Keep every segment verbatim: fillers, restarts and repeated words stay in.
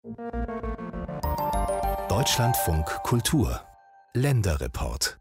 Deutschlandfunk Kultur Länderreport.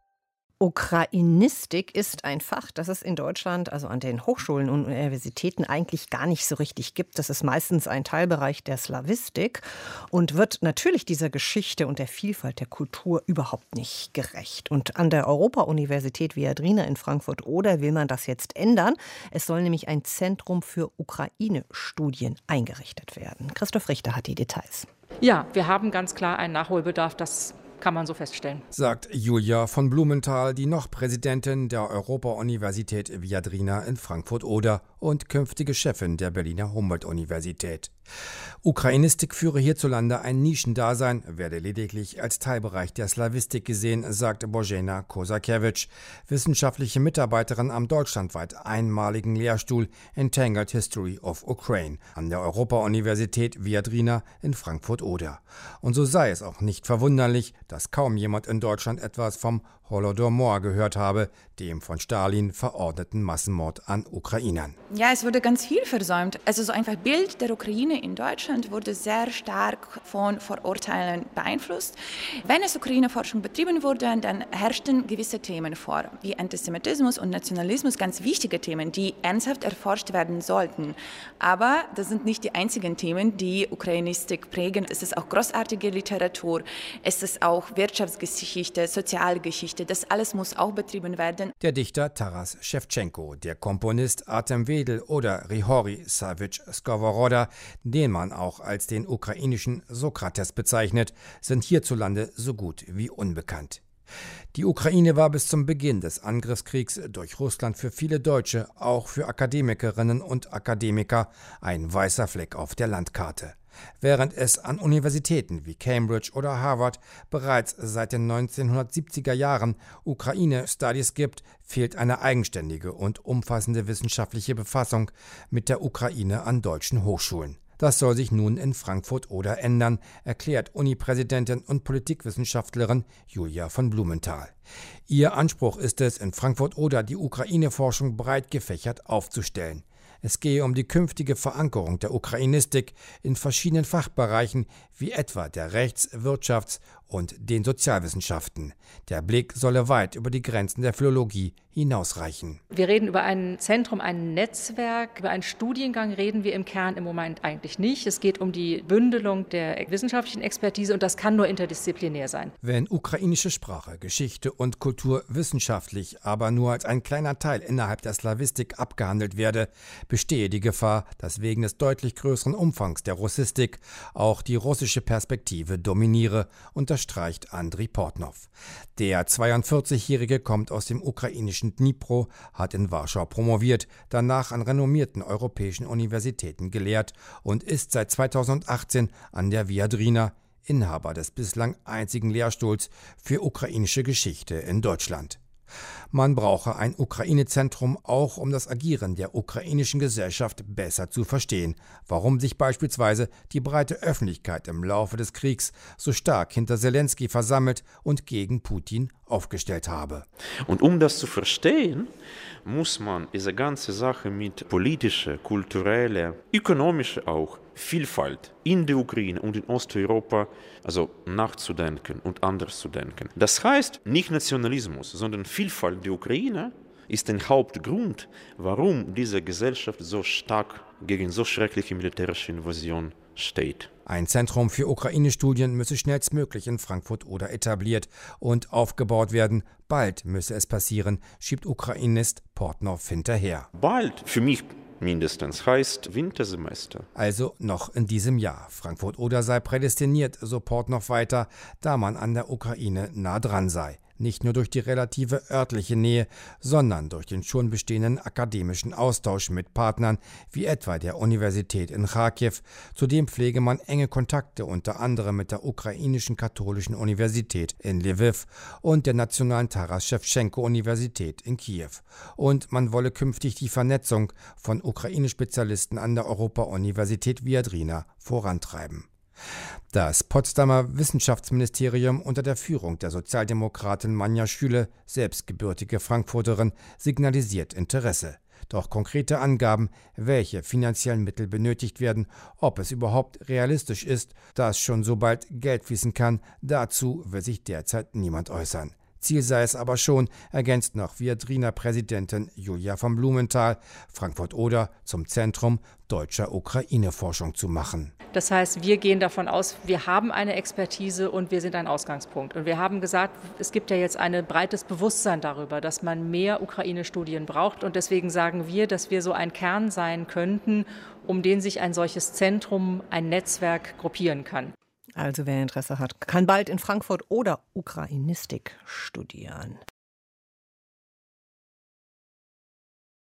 Ukrainistik ist ein Fach, das es in Deutschland, also an den Hochschulen und Universitäten, eigentlich gar nicht so richtig gibt. Das ist meistens ein Teilbereich der Slawistik und wird natürlich dieser Geschichte und der Vielfalt der Kultur überhaupt nicht gerecht. Und an der Europa-Universität Viadrina in Frankfurt-Oder will man das jetzt ändern. Es soll nämlich ein Zentrum für Ukraine-Studien eingerichtet werden. Christoph Richter hat die Details. Ja, wir haben ganz klar einen Nachholbedarf, das kann man so feststellen. Sagt Julia von Blumenthal, die noch Präsidentin der Europa-Universität Viadrina in Frankfurt-Oder und künftige Chefin der Berliner Humboldt-Universität. Ukrainistik führe hierzulande ein Nischendasein, werde lediglich als Teilbereich der Slawistik gesehen, sagt Bożena Kozakiewicz, wissenschaftliche Mitarbeiterin am deutschlandweit einmaligen Lehrstuhl Entangled History of Ukraine an der Europa-Universität Viadrina in Frankfurt-Oder. Und so sei es auch nicht verwunderlich, dass kaum jemand in Deutschland etwas vom Holodomor gehört habe, dem von Stalin verordneten Massenmord an Ukrainern. Ja, es wurde ganz viel versäumt. Also so einfach Bild der Ukraine in Deutschland wurde sehr stark von Vorurteilen beeinflusst. Wenn es Ukraine-Forschung betrieben wurde, dann herrschten gewisse Themen vor, wie Antisemitismus und Nationalismus, ganz wichtige Themen, die ernsthaft erforscht werden sollten. Aber das sind nicht die einzigen Themen, die Ukrainistik prägen. Es ist auch großartige Literatur, es ist auch Wirtschaftsgeschichte, Sozialgeschichte. Das alles muss auch betrieben werden. Der Dichter Taras Schewtschenko, der Komponist Artem Wedel oder Hrihori Savitsch-Skovoroda, den man auch als den ukrainischen Sokrates bezeichnet, sind hierzulande so gut wie unbekannt. Die Ukraine war bis zum Beginn des Angriffskriegs durch Russland für viele Deutsche, auch für Akademikerinnen und Akademiker, ein weißer Fleck auf der Landkarte. Während es an Universitäten wie Cambridge oder Harvard bereits seit den neunzehnhundertsiebziger Jahren Ukraine-Studies gibt, fehlt eine eigenständige und umfassende wissenschaftliche Befassung mit der Ukraine an deutschen Hochschulen. Das soll sich nun in Frankfurt-Oder ändern, erklärt Uni-Präsidentin und Politikwissenschaftlerin Julia von Blumenthal. Ihr Anspruch ist es, in Frankfurt-Oder die Ukraine-Forschung breit gefächert aufzustellen. Es gehe um die künftige Verankerung der Ukrainistik in verschiedenen Fachbereichen, wie etwa der Rechts-, Wirtschafts- und den Sozialwissenschaften. Der Blick solle weit über die Grenzen der Philologie hinausreichen. Wir reden über ein Zentrum, ein Netzwerk, über einen Studiengang reden wir im Kern im Moment eigentlich nicht. Es geht um die Bündelung der wissenschaftlichen Expertise und das kann nur interdisziplinär sein. Wenn ukrainische Sprache, Geschichte und Kultur wissenschaftlich, aber nur als ein kleiner Teil innerhalb der Slawistik abgehandelt werde, bestehe die Gefahr, dass wegen des deutlich größeren Umfangs der Russistik auch die russische Perspektive dominiere, unterstreicht Andriy Portnow. Der zweiundvierzigjährige kommt aus dem ukrainischen Dnipro, hat in Warschau promoviert, danach an renommierten europäischen Universitäten gelehrt und ist seit zweitausendachtzehn an der Viadrina Inhaber des bislang einzigen Lehrstuhls für ukrainische Geschichte in Deutschland. Man brauche ein Ukraine-Zentrum auch, um das Agieren der ukrainischen Gesellschaft besser zu verstehen, warum sich beispielsweise die breite Öffentlichkeit im Laufe des Kriegs so stark hinter Selenskyj versammelt und gegen Putin aufgestellt habe. Und um das zu verstehen, muss man diese ganze Sache mit politischer, kultureller, ökonomischer auch Vielfalt in der Ukraine und in Osteuropa also nachzudenken und anders zu denken. Das heißt nicht Nationalismus, sondern Vielfalt der Ukraine ist ein Hauptgrund, warum diese Gesellschaft so stark gegen so schreckliche militärische Invasion steht. Ein Zentrum für Ukraine-Studien müsse schnellstmöglich in Frankfurt-Oder etabliert und aufgebaut werden. Bald müsse es passieren, schiebt Ukrainist Portnow hinterher. Bald, für mich mindestens, heißt Wintersemester. Also noch in diesem Jahr. Frankfurt-Oder sei prädestiniert, so Portnow weiter, da man an der Ukraine nah dran sei. Nicht nur durch die relative örtliche Nähe, sondern durch den schon bestehenden akademischen Austausch mit Partnern, wie etwa der Universität in Charkiw. Zudem pflege man enge Kontakte unter anderem mit der ukrainischen katholischen Universität in Lwiw und der nationalen Taras Schewtschenko-Universität in Kiew. Und man wolle künftig die Vernetzung von Ukraine-Spezialisten an der Europa-Universität Viadrina vorantreiben. Das Potsdamer Wissenschaftsministerium unter der Führung der Sozialdemokratin Manja Schüle, selbst gebürtige Frankfurterin, signalisiert Interesse. Doch konkrete Angaben, welche finanziellen Mittel benötigt werden, ob es überhaupt realistisch ist, dass schon so bald Geld fließen kann, dazu will sich derzeit niemand äußern. Ziel sei es aber schon, ergänzt noch Viadrina-Präsidentin Julia von Blumenthal, Frankfurt-Oder zum Zentrum deutscher Ukraine-Forschung zu machen. Das heißt, wir gehen davon aus, wir haben eine Expertise und wir sind ein Ausgangspunkt. Und wir haben gesagt, es gibt ja jetzt ein breites Bewusstsein darüber, dass man mehr Ukraine-Studien braucht. Und deswegen sagen wir, dass wir so ein Kern sein könnten, um den sich ein solches Zentrum, ein Netzwerk gruppieren kann. Also wer Interesse hat, kann bald in Frankfurt oder Ukrainistik studieren.